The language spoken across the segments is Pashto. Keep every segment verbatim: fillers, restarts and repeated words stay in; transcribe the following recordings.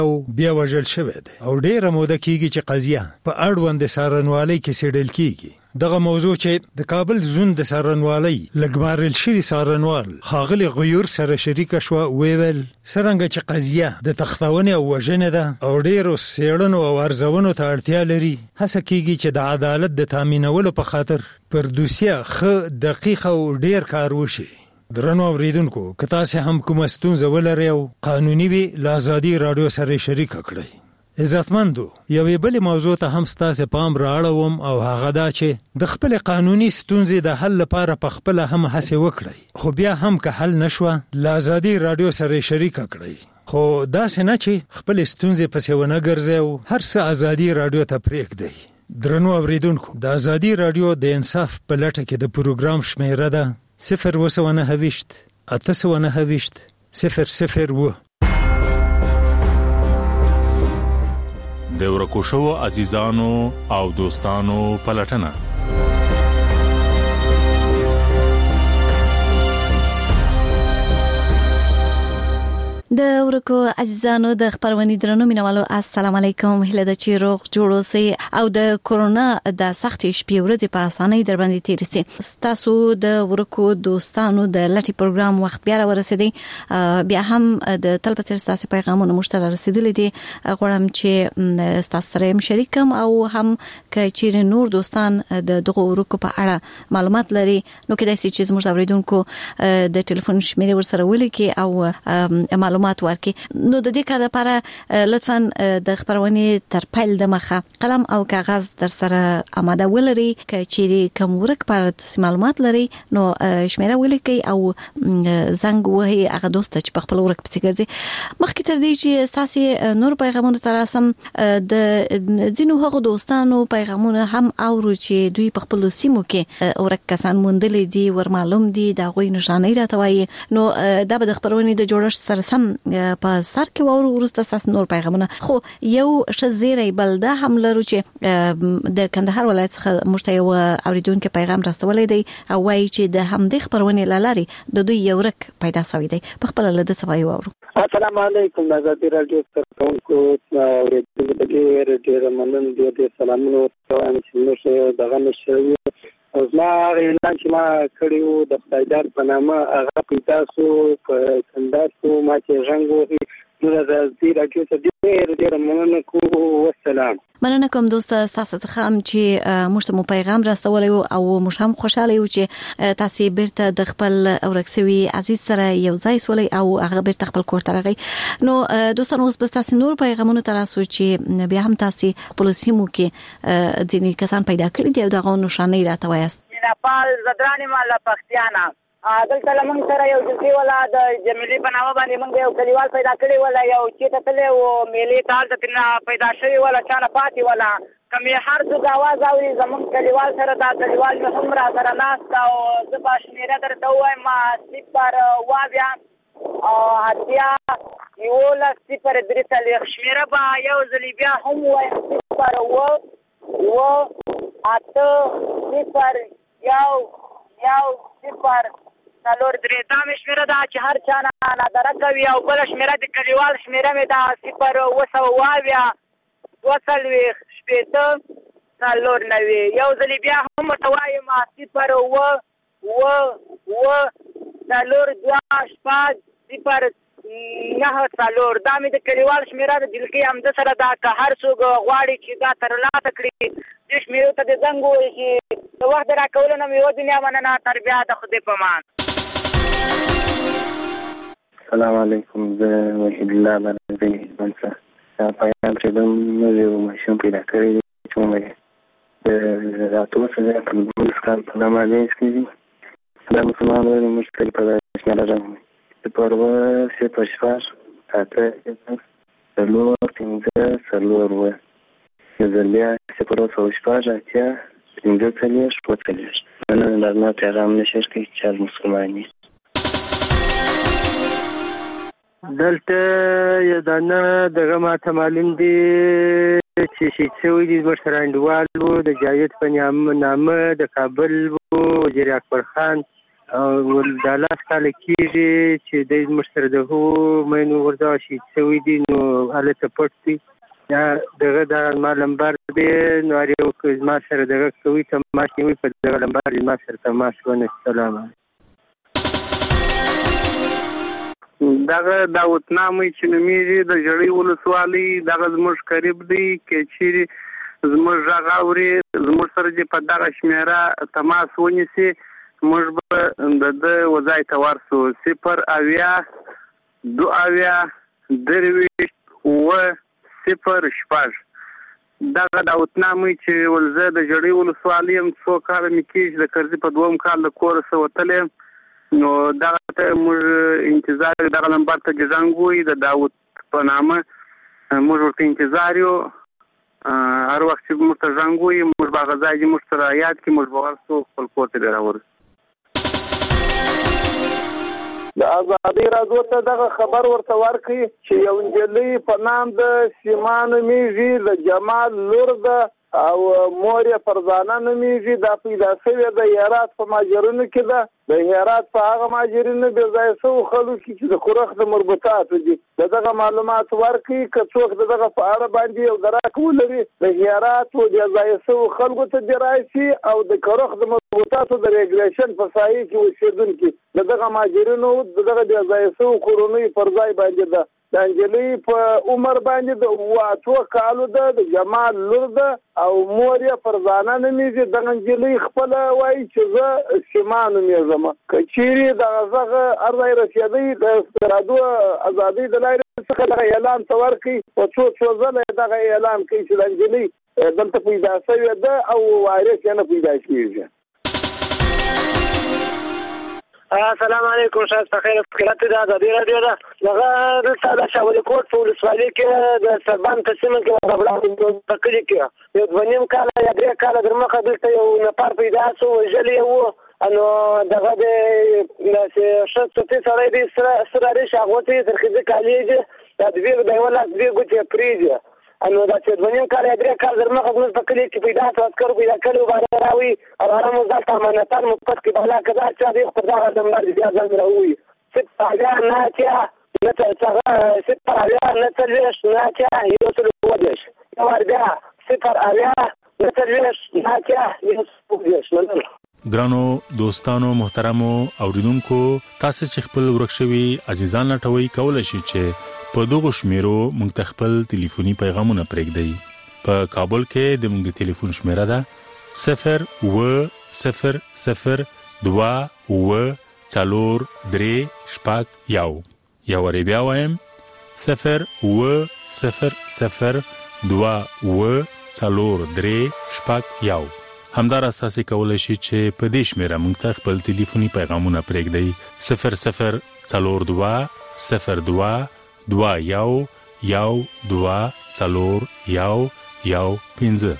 او بیا وژل شوی دی او ډیره موده کیږي چې قضیه په اړوند څارنوالۍ کې څېړل کیږي. دغه موضوع چې د کابل زون د څارنوالۍ لګمارل شوی څارنوال ښاغلي غیور سره شریکه شوه، ویل څرنګه چې قضیه د تختونې او وژنې ده او ډیرو څېړنو او ارزونو ته اړتیا لري، هڅه کیږي چې د عدالت د تامینولو په خاطر پر دوسیه ښه دقیق او ډیر کار وشي. درنو اوریدونکو، که تاسې هم کومه ستونزه ولرئ او قانوني وي، له ازادي راډیو سره شریکه کړئ. عزتمندو، یوې بلې موضوع ته هم ستاسې پام رااړوم او هغه دا چې د خپل قانوني ستونزې د حل لپاره په خپل هم هڅه وکړئ، خو بیا هم که حل نشوه له ازادي راډیو سره شریکه کړئ. خو داسې نه چې خپل ستونزې پسې ونه ګرځئ او هر څه ازادي راډیو ته پرېږدئ. درنو اوریدونکو، د ازادي راډیو د انصاف په لټه کې د پروګرام شمیره ده صفر اوه سوه نهه ویشت اته سوه نهه ویشت صفر صفر اوه. د ورکو شوو عزیزانو او دوستانو پلټنه. د ورکو عزیزانو د خبرونې درنو مینوالو السلام علیکم. هله د چی روغ جوړ اوسئ او د کورونا د سختې شپې ورځې په اسانۍ در باندې تیر شي. تاسو د ورکو دوستانو د لټي پروګرام وخت بیا ورسېدی، بیا هم د تل په څیر تاسو پیغامونه مشترک رسیدلې دي. غواړم چې تاسو سره شریکم او هم که چیرې نور دوستان د دغه ورکو په اړه معلومات لري نو کېدای شي چې زموږ اوریدونکو د ټلیفون شمیرې ورسره ولیکي او معلومات ورکي. نو د دې کار لپاره لطفاً د خبرونې تر پیل د مخه قلم او کاغذ در سره آماده ولري. که چیرې کوم ورک پر معلومات لري نو شمیره ولیکي او زنګ وهي هغه دوست چې په خپل ورک پسې ګرځي. مخکې تر دې چې تاسو نور پیغامونه تراسم، د ځینو هغو دوستانو پیغامونه هم اورو چې دوی په خپل سیمو کې ورک کسان موندلې دي، ور معلوم دي، دا غوي نشانې راټوي. نو دا به د خبرونې د جوړښت سره سم په سر کې وورو ورسته ساس نور پیغامونه. خو یو شزيري بلده هم لرو چې د کندهار ولایت څخه مشته یو اوریدونکو پیغام راستولې دی او وایي چې د همدې خبرونه لاري د دوی یو رک پیدا شوی دی. په خپل لده سوي وورو. السلام علیکم. د ازادي راډیو څخه اوریدونکو د ډېر ډېر مننه دي. سلامونه وایم چې موږ دغه نشو او زما اعلان چې ما کړیو د خدایدار په نامه هغه پیدا سو په کندهار ما چې ژوند وې نو د ازادي راډیو ته ډېر ډېر مننه کوم. والسلام. مننه کوم دوست تاسو څخه هم چې موږ ته مو پیغام راستولی او موږ هم خوشاله یو چې تاسو بیرته د خپل اورکسوي عزیز سره یو ځای سولې او هغه بیرته خپل کور ته راغی. نو دوستانو اوس بس تاسو نور پیغامونه تراسو چې بیا هم تاسو خپل سیمو کې ځینې کسان پیدا کړی دي او دغه نشانې راټوایاست. نپال زدرانی مالا پختیانا دلته لمن سره یو جنسي ولا د جمیلي په نامه باندې موږ یو کلیوال پیدا کړی ولا یو چې ته تلې او میلې تال ته پیدا شوی ولا چانه پاتې ولا کمې هر څوک आवाज اوري زمون کلیوال سره دا کلیوال مې هم را سره ناست او زه په شمیره درته وایم صفر وابیا او اتیا یولس صفر درې څلوېښت شمیره به یو ځلې بیا هم وایم صفر اوه اوه اته صفر یو یو صفر څلور درې. دا مې شمیره ده چې هر چا نه نادره کوي او بله شمیره د کلیوال شمیره مې ده صفر اوه سوه اویا دوه څلوېښت شپېته څلور نوي. یو ځلې بیا هم ورته وایم صفر اوه اوه اوه څلور دوه شپږ صفر نهه څلور. دا مې د کلیوال شمیره د دلکۍ همده سره ده. که هر څوک غواړي چې دا ترلاسه کړي دې شمیرو ته د زنګ ووایي چې د وخت د راکولو نه مې یوه دنیا مننه. تر بیا د خدای په امان. السلام علیکم. زه وحید الله بنځي منصه پیغام چې کوم یو ماشوم پیدا کړی دی چې موږ د راتلو سره په دې کال په نامه دې سکي دا مسلمانانو مشکل په شمال راغلی د پروا سه پښواش اته څلور پنځه څلور و زلیا سه پروا پښواش اتیا پنځه څلور شپږ څلور نن لازم پیغام نشر کې چې مسلمانانی دلته یو دانه دغه ماته معلوم دي چې شي څوی دي مشرانډوالو د جاوید په نامه د کابل وزیر اکبر خان او دا لاس کاله کېږي چې دی زموږ سره د هغو مینو ورځه شهید شوي دي نو هلته پټ دي. یا دغه دا زما لمبر دی نو هر یو که زما سره دغه کوي تماس نیوي په دغه لمبر زما سره تماس ونه سلام. دغه داوطنامه چې نومیږي د ژړۍ ولسوالۍ دغه زموږ قریب دی که چیرې زموږ غږ اوري زموږ سره چې په دغه شمېره تماس ونیسي موږ به د ده وځای ته ورسو. صفر اویا دو اویا درویشت اووه صفر شپږ. دغه داوطنامه چې ولزه د ژړۍ ولسوالۍ یم څو کاله مې کېږي د کرزي په دوم کال د کوره څه وتلی یم نو دغه ته موږ انتظار دغه نمبر ته زنګ ووایي د داود په نامه موږ ورته انتظار یو. هر وخت چې موږ ته زنګ ووایي موږ به هغه ځای چې موږ سره یاد کړي موږ به ورسو خپل کور ته به راورسو. د ازادۍ راډیو ته دغه خبر ورته ورکړي چې یو نجلۍ په نام د سیما نومیږي د جمال لور ده او مور یې فرزانه نومیږي. دا پیدا شوې د هرات په ماجرونو کې ده. د هرات په هغه ماجرونو بې ځایه شوو خلکو کې چې د خورخ د مربوطاتو دي د دغه معلومات ورکړي که څوک د دغه په اړه باندې یو دراک ولري د هرات و بې ځایه شوو خلکو ته دې راشي او د خورخ د مربوطاتو د ریګریشن په سایه کې اوسېدونکي د دغه ماجرونو د دغه بې ځایه شوو کورنیو پر ځای باندې ده. د نجلۍ په عمر باندې د اووه اتو کالو ده د جمال لور ده او مور یې فرزانه نومیږي. دغه نجلۍ خپله وایي چې زه سیما نومیږم. که چیرې دغه غږ هر ځای رسېدی د راډیو ازادۍ د لارې څخه دغه اعلان ته ورکړي په څو څو ځله دغه اعلان کوي چې د نجلۍ دلته پیدا شوې ده او وارث یې نه پیدا کېږي. السلام علیکم شاید په خیر خدمت د ازادۍ راډیو ده. دغه دلته د شاولي کوټ په ولسوالۍ کې د سربان په سیمه کې غبړه په کلي کې یو دوه نیم کاله یا درې کاله در مخه دلته یو نفر پیدا شو وژلی یې و نو دغه د داسې ښه څوکۍ سړی دی سره ریش اغوتی ترخیزي کالي یې دا دوې د یوه لاس دوې ګوتې پرېږدي نو دا چې دوه نیم کاله یا درې کاله در مخه زموږ په کلي کې پیدا شو عسکرو پیدا کړي و باندې راوي او هغه مو ځان ته امانتان مو پټ کړي بالا که دا چا دی خو پر دغه نمبر بیا ځان راووي صفر اویا نه اتیا صفر اویا نه څلوېښت نه اتیا یو سل اووه دېرش یو وار بیا صفر اویا نه څلوېښت نه اتیا یو سل اووه دېرش. مننه. ګرانو دوستانو محترمو اوریدونکو تاسو چې خپل ورک شوي عزیزان لټوي کولای شئ چې په دغه شمیرو موږ ته خپل ټلیفوني پیغامونه پرېږدئ. په کابل کې د موږ د ټلیفون شمیره ده صفر اووه صفر صفر دوه اووه څلور درې شپږ یو. یو وارې بیا وایم صفر اووه صفر صفر دوه اووه څلور درې شپږ یو. همداراز تاسو کولای شئ چې په دې شمیره موږ ته خپل ټلیفوني پیغامونه پرېږدئ صفر صفر څلور دوه صفر دوه دوه یو یو دوه څلور یو یو پنځه.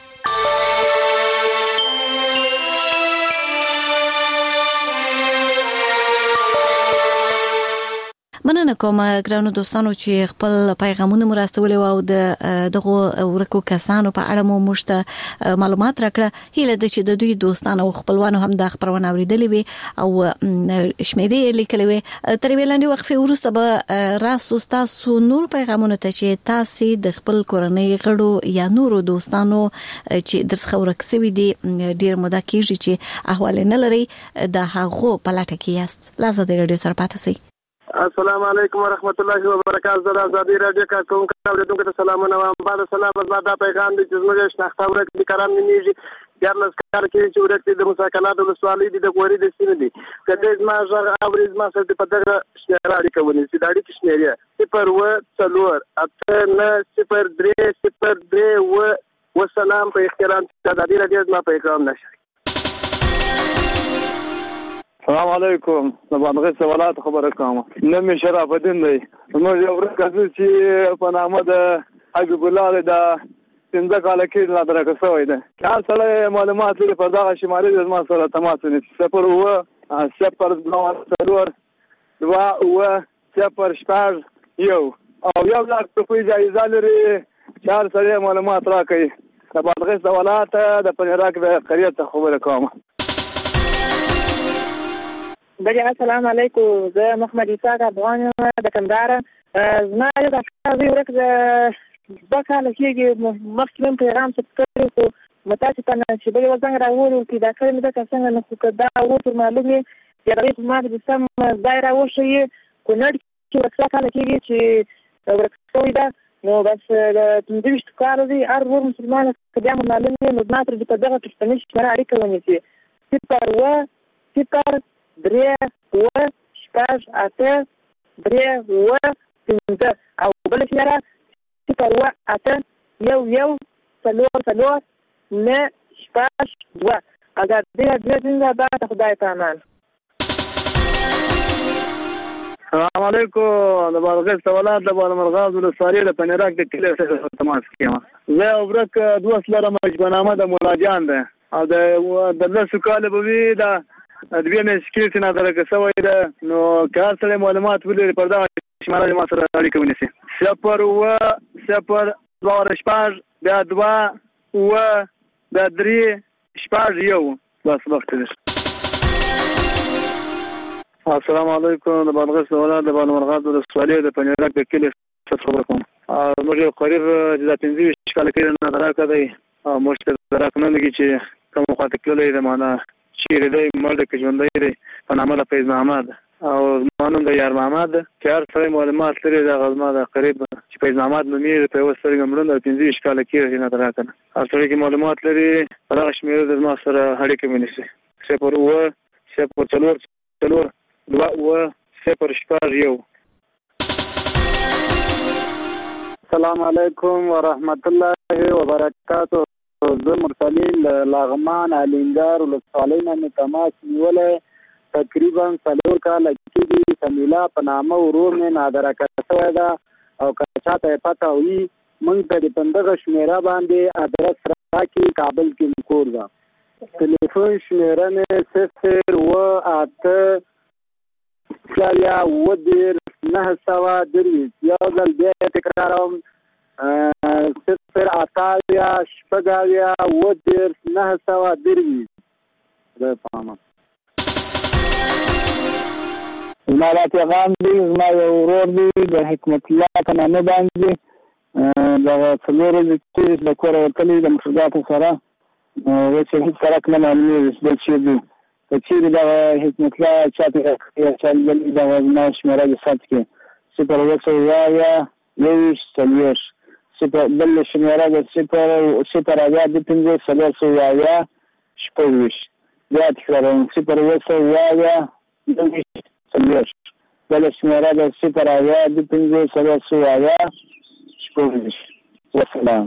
مننه کوم ګرانو دوستانو چې خپل پیغامونه مو راستولې او د دغه ورکو کسانو په اړه مو مشته معلومات راکړه. هیله ده چې د دوی دوستانو او خپلوانو هم د خبرونه اوریدلې وي او شمیرې لیکلې وي. تر ویلاندې وقفه وروسته به راسو تاسو نور پیغامونه ته چې تاسو د خپل کورنۍ غړو یا نورو دوستانو چې درڅ ورک سوي دي ډیر موده کېږي چې احوال نه لري د هغو په لټه کې یاست. لازم د رادیو سره پاتې شئ. السلام علیکم ورحمت الله وبرکاته. د ازادۍ راډیو کارکونکو اوریدونکو ته سلامونه وایم. بعد سلام زما پیغام دی چې زموږ شناخته ورک دي کرام نیږي یارلس کار کې چې ورک دي د مساکنات ولسوالۍ دي د غوري د سینې دي کله زما ژغ اوریز ما سره په دغه شمیره اړیکه ونی چې د اړیکې شمیره صفر اووه څلور اته نه صفر درې صفر درې اووه وسلام په احترام د ازادۍ راډیو زما پیغام نشي. السلام علیکم. د باندې سوالات خبره کوم. نوم شرف الدین دی. نو یو ورکه چې په نامه د حبیب الله د څنګه کال کې لا درکه شوی دی. هر سره معلومات لري په دغه شمارې د ما سره تماس ونیسي صفر اووه صفر دوه څلور دوه اووه صفر شپږ یو او یو لاک روپۍ جایزه لري چې هر سره معلومات راکړي. د باندې سوالات د پنیراک د قریه ته خبره کوم. بله السلام علیکم. زه محمد اسحاق افغان یم د کندهار. زما یو د افغاني ورک د دوه کاله کېږي مخکې مې پیغام ثبت کړی خو متاسفانه چې بلې ور زنګ راوړی پیدا کړی مې ځکه څنګه نه خو که دا اوس ور معلوم وي چې هغې په ما د سم ځای راوښیي کونړ کې ورک دوه کاله کېږي چې ورک شوې ده نو بس د پنځه ویشتو کالو دی هر ور مسلمان که بیا مو معلوم وي نو زما ترې په دغه پښتني شمېره اړیکه ونیسي صفر اووه صفر درې اووه شپږ اته درې اووه پنځه او بله شمېره صفر اووه اته یو یو څلور څلور نه شپږ دوه. ازادي راډیو زنده باد. خدای په امان. السلام علیکم. د بادغیس ولایت د بالامرغاز ولسوالۍ د پنیراک د کلي څخه تماس کوم. زه یو ورک دوه لرم مجبنامه د مولاجان ده او د لسو کالو به وي د دوی میاشتې کې چې نظر کسوی ده نو که هر سړی معلومات ولري پر دغه شماره ما سره اړیکه ونیسي. صفر اووه صفر دوه شپږ بیا دوه اووه بیا درې شپږ یو. بس وخت دی. السلام علیکم. د بادغیس ولایت د بالامرغاز ولسوالۍ د پنیراک د کلي څخه خبره کوم. موږ یو قریب چې دا پنځه ویشت کاله کېږي نظر راکړی او موږ ته راک نه لګي چې کوم خواته تللی دی معنا چیرې دی مړ که ژوندی دی په نامه د فیض محمد او زما نوم د یار محمد چې هر سړی معلومات لري دغه زما د قریب چې فیض محمد نومېږي په یوه سترګه مړوند او پنځه ویشت کاله کېږي چې نظر راکړه. هر سړی کې معلومات لري په دغه شمېره د زما سره اړیکه ونیسي. صفر اووه صفر څلور څلور دوه اووه صفر شپږ یو. السلام علیکم ورحمت الله وبرکاتو. زه مرسلین له لغمان الینګار ولسوالۍ نه مې تماس نیولی تقریبا څلور کاله کېږي. سمیلا په نامه ورور مې نادرکه شوی ده او که چاته یې پته وي موږ ته د په دغه شمېره باندې ادرس راکړي. کابل کې مې کور ده. تلیفون شمېره مې صفر اووه اته شپږ اووه دېرش نهه سوه درویشت. یو ځل بیا یې تکراروم صفر اته اویا شپږ اویا اووه دېرش نهه سوه درویشت. خدای په امان. زما دا پیغام دی زما یو ورور دی د حکمت الله په نامه باندې دغه څلور ورځې چې د کوره وتلی د مشرګاتو سره اوس یې هېڅ سړک نه معلومېږي چې دا چېرې دی. که چیرې دغه حکمت الله چاته یا چا لیدلي دغه زما شمېره دې ثبت کړي. صفر اووه سوه اویا یو ویشت څلوېښت. صفر بل شمېره د صفر صفر اویا دوه پنځه څلور سوه اویا شپږ ویشت. بیا تکراروم صفر اووه سوه اویا یو ویشت څلوېښت. بله شمېره د صفر اویا دوه پنځه څلور سوه اویا شپږ ویشت. وسلام.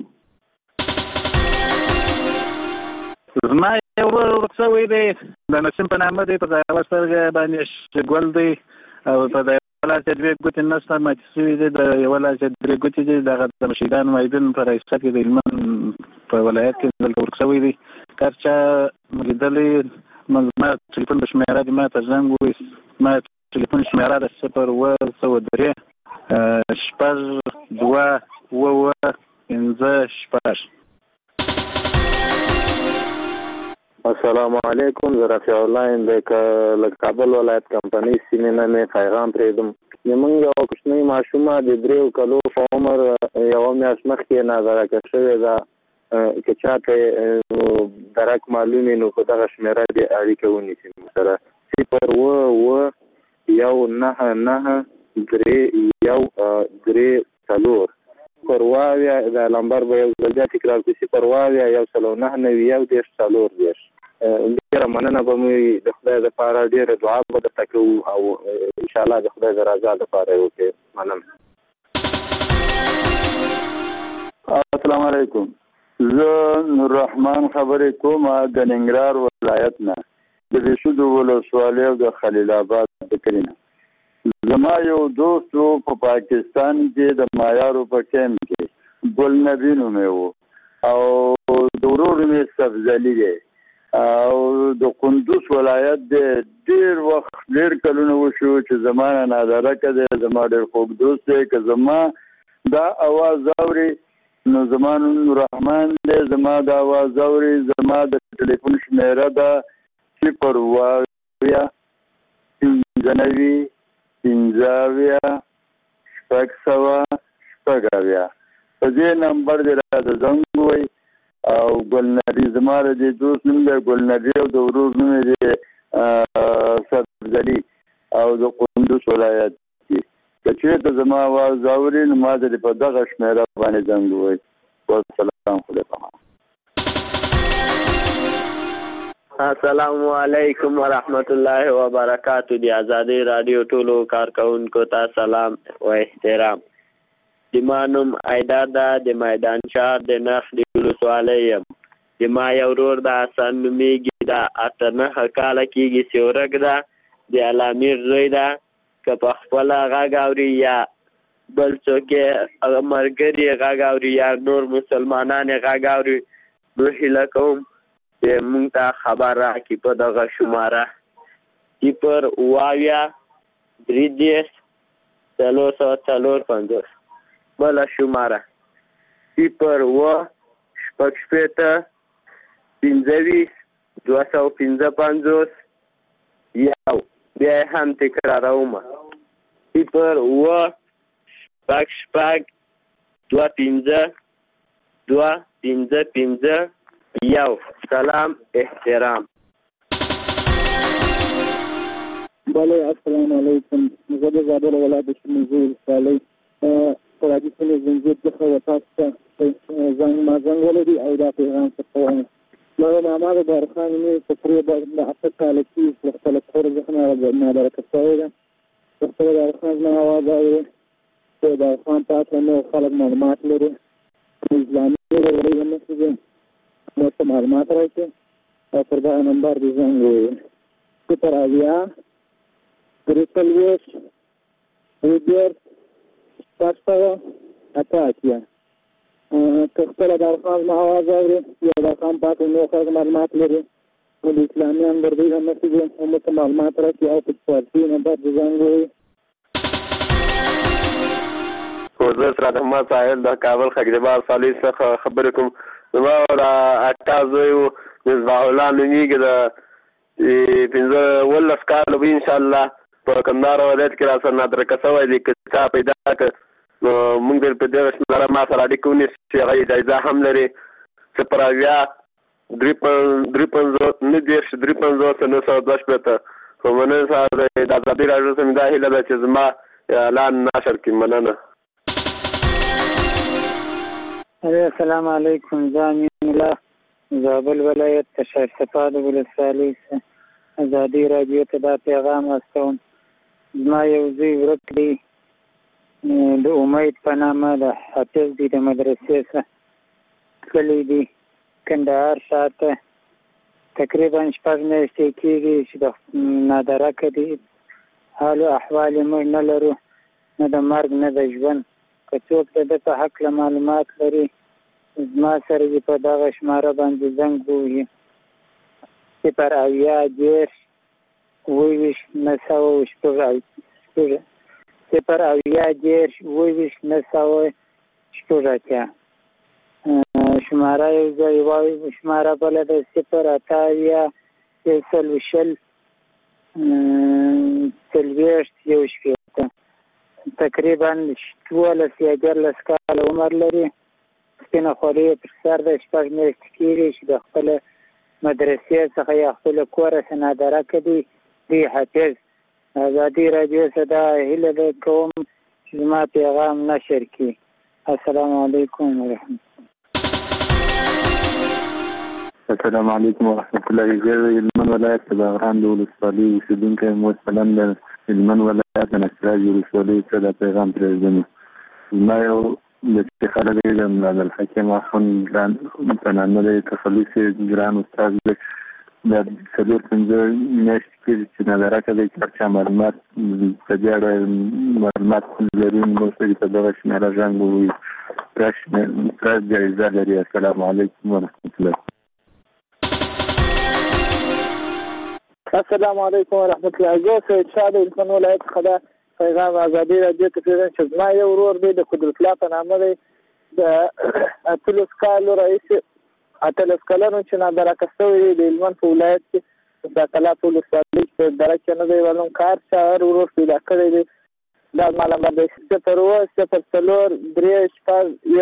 زما یو ورک شوی دی د نسیم په نامه دی. په یوه سترګه باندې ګل دی او په د یوه لاس یې دوې ګوتې نشته ماتې شوي دي. د یوه لاس یې درې ګوتې دي. دغه د مشیدان مایدین په رئیسه کې د هلمند په ولایت کې دلته ورک شوی دی. که هر چا لیدلی زما ټلیفون د شمېره دي ما ته زنګ ووایي. زما ټلیفون شمېره د صفر اووه سوه درې شپږ دوه اووه اووه پنځه شپږ. السلام علیکم. زه رفیع الله یم د کابل ولایت کمپنۍ سیمې نه مې پیغام پرېږدم. زموږ یوه کوچنۍ ماشومه د دریو کلو په عمر یوه میاشت مخکې نازرکه شوې ده. که چاته درک معلوم وي نو په دغه شمېره دې اړیکه ونیسي موږ سره. صفر اووه اووه یو نهه نهه درې یو درې څلور. صفر اووه اویا دا لمبر به یو ځل بیا تکرار کړي. صفر اووه اویا یو سلو نهه نوي یو دېرش څلور دېرش. ډېره مننه به مو د خدای دپاره ډېره دعا به درته کوو او انشاءالله د خدای د رضا دپاره یې وکړې. مننه. السلام علیکم. زه نوررحمان خبرې کوم د ننګرهار ولایت نه د بېشودو ولسوالۍ او د خلیل آباد د کلي نه. زما یو دوست و په پاکستان کې د مایارو په کیمپ کې ګل نبي نومې و او د ورور مې سفزلي دی او د قندوز ولایت دی. ډېر وخت ډېر کلونه وشو چې زما نه نادرکه دی. زما ډېر خوږ دوست دی. که زما دا اواز اوري نو زما نوم نوررحمان دی. زما دا اواز اوري زما د ټلیفون شمېره ده صفر اووه اویا پنځه نوي پنځه اویا شپږ سوه شپږ اویا په دې نمبر دې راته زنګ ووایي او ګلناري زما د دې دوست نوم دی ګلناري او د ورور نوم یې دی صدرګلي او د کندوز ولایت کې که چېرته زما اواز اوري نو ما ته په دغه شمېره باندې زنګ ووایي والسلام خدای پامان. السلام علیکم ورحمت الله وبرکاتو. د آزادۍ رادیو ټولو کارکونکو ته سلام و احترام. د ما نوم ایدار ده، د میدان شهر د نخ د ولسوالۍ یم. د ما یو ورور د حسن نومیږي، د اته نهه کاله کېږي چې ورک ده، د علامیر زوی ده. که په خپله غږ اوري یا بل څوک یې ملګري غږ اوري یا نور مسلمانان یې غږ اوري نو هیله کوم چې موږ ته خبر راکړي په دغه شماره صفر اوه اویا درې دېرش څلور سوه څلور پنځوس. بله شماره صفر اوه شپږ شپېته پنځه ویشت دوه سوه پنځه پنځوس. یو بیا یې هم تکراروم صفر اوه شپږ شپږ دوه پنځه دوه پنځه پنځه یو. سلام احترام. بله السلام علیکم. زه د زابل ولایت د شمولزو ولسوالۍ په راډیو سیمې زنځیر څخه و تاسو ته زنګ ما زنګ ولري او دا پیغام څه وایم. زه ماما د دارخان مې تقریبا د اته کاله کېږي چې خپله کور څخه نابرکه شوې ده. د خپله دارخان زما اواز اوري چې دارخان په هکله نور خلک معلومات لري اسلامي لري نښې دي نو څه معلومات راکړي او پر دغه نمبر دې زنګ ووایي صفر اویا درې څلوېښت درې دېرش شپږ سوه اته اتیا. که خپله دارخان زما اواز اوري یا دارخان په هکله نور خلک معلومات لري نو د اسلامي همدردۍ نه نښې دي او موږ ته معلومات راکړي او په فارسي نمبر دې زنګ ووایي. زه سراد احمد ساحل د کابل خګریبار صالح څخه خبرې کوم. زما د اکا زوی و مصباح الله نومیږي، د پنځه اوولس کاله به انشاءالله په کندهار ولایت کې را سره نادرکه شوی دی. که چا پیدا کړ نو موږ دې په دغه شمېره ما سره اړیکه ونیسي چې هغه جایزه هم لري صفر اویا درې پنځوس نهه دېرش درې پنځوس نهه سوه دوه شپېته. خو مننه سره د ازادۍ راډیو څخه مې دا هیله ده چې زما اعلان نشر کړي. مننه. السلام علیکم. زه امین الله زابل ولایت د شایستپا د ولسوالۍ ازادۍ راډیو ته دا پیغام استوم. زما یو زوی ورک دی د امید په نامه د حافظ دی د مدرسې څخه تللی دی کندهار شاته تقریبا شپږ میاشتې کېږي چې د نادرکه دی. حال و احوال یې موږ نه لرو، نه د مرګ نه د ژوند. که څوک د ده په هکله معلومات لري زما سره دې په دغه شماره باندې زنګ ووهي صفر اویا دېرش اووه ویشت نهه سوه شپږ صفر اویا دېرش اووه ویشت نهه سوه شپږ اتیا. شماره یو ځای وایي شماره بله ده صفر اته اویا یو څلوېښت شل څلوېښت یو شپېته. تقریبا دولس یا دیارلس کاله عمر لري. سپینه خولۍ یې پر سر ده. شپږ میاشتې کېږي چې د خپله مدرسې څخه یا خپله کوره څخه نادرکه دی دی حافظ. ازادۍ راډیو څخه دا هیله ده کوم چې زما پیغام نشر کړي. السلام علیکم ورحمت الله. السلام علیکم ورحمت الله. زه د هلمند ولایت د باغران د ولسوالۍ اوسېدونکی یم. وسلام د هلمند ولایت د نصرات ولسوالۍ څخه دا پیغام پرېږدم. زما یو د چې خلک یې د عبدالحکیم اخوند ګران په نامه دی تخلص یې ګران استاد دی. دا څلور پنځه میاشتې کېږي چې نادرکه دی. که هر چا معلومات په دې اړه معلومات لري موږ ته په دغه شمېره زنګ ووهي. پراس جایزه لري. السلام علیکم ورحمت الله. السلام علیکم ورحمت الله. زه سید شاه د هلمند ولایت څخه دا پیغام ازادۍ راډیو ته پرېږدم چې زما یو ورور دی د قدرت الله په نامه دی. د اتلس کالو راهیسې اتلس کلنو چې نادرکه شوی دی د هلمند په ولایت کې د کلا په ولسوالۍ کې درک نه دی ولوم کار شهر ورور پیدا کړی دی دا معلومه ده صفر اووه صفر څلور درې شپږ